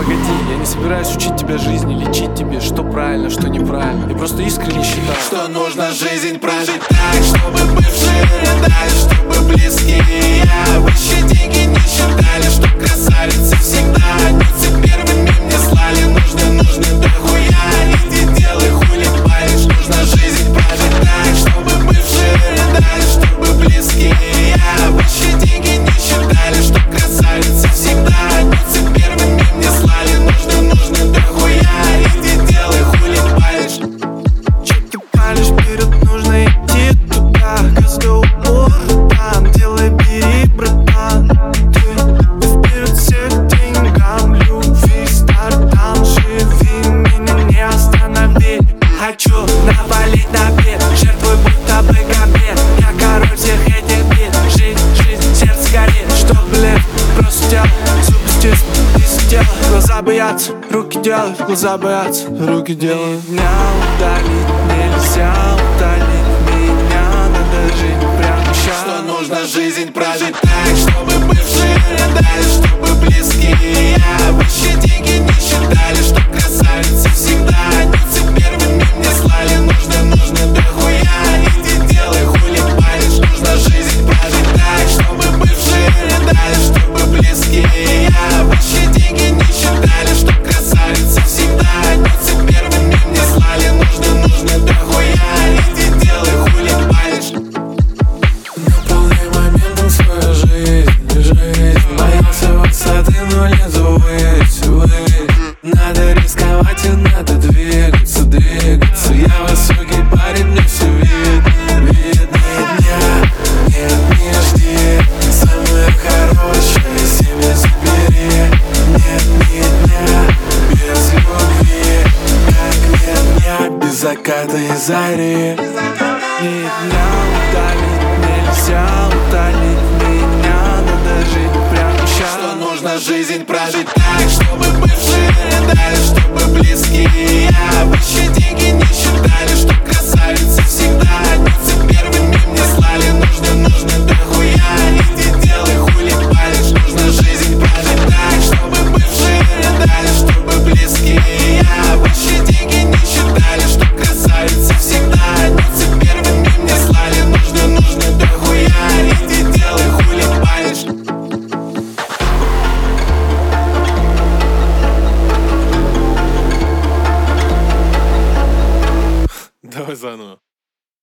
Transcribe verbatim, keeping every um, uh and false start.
погоди, я не собираюсь учить тебя жизни, лечить тебе, что правильно, что неправильно. Я просто искренне считаю, что нужно жизнь прожить так, чтобы бывшие рыдали, чтобы близкие я вообще деньги не считали, чтоб красавицы всегда однются первыми мне слали. Нужно, нужно дохуя, иди делай, хули палишь. Нужно жизнь прожить так, чтобы бывшие рыдали, чтобы близкие я вообще деньги не считали, чтоб красавицы всегда однются первыми мне слали. Нужно, нужно дохуя, иди делай, хули палишь. Че ты палишь, вперед нужно идти туда, козлы упор, там делай, бери, братан. Ты вперед всех деньгам, любви, стартам, живи, меня не останови. Хочу навалить на бит, жертвуй будто бы гамбит. Я король всех этих бит, жизнь, жизнь, сердце горит. Что, блин, просто делай, зубы стиснут, и сделай. Глаза боятся, руки делают, глаза боятся, руки делают. Меня удалить нельзя, удалить меня, надо жить прямо сейчас. Что нужно жизнь прожить так, чтобы бывшие рыдали, чтобы близкие я вообще деньги не считали, чтоб красавицы всегда однются первыми мне слали. Нужно, нужно дохуя, иди делай, хули палишь. Нужно жизнь прожить так, чтобы бывшие рыдали, чтобы близкие я вообще деньги не считали, чтоб красавицы всегда однются первыми мне слали. Нужно, нужно дохуя, иди делай, хули палишь. Наполняй моментом свою жизнь, жизнь. Боялся высоты, но лезу ввысь, ввысь. Надо рисковать и надо двигаться, двигаться. Я высокий парень, мне все видно, видно. Дня нет, не жди, самое хорошее себе забери. Нет ни дня без любви, как нет дня без заката и зари. Ни дня удалить нельзя, удалить меня, надо жить прямо сейчас. Что нужно жизнь прожить так, чтобы бывшие рыдали, чтобы близкие я вообще деньги не считали, что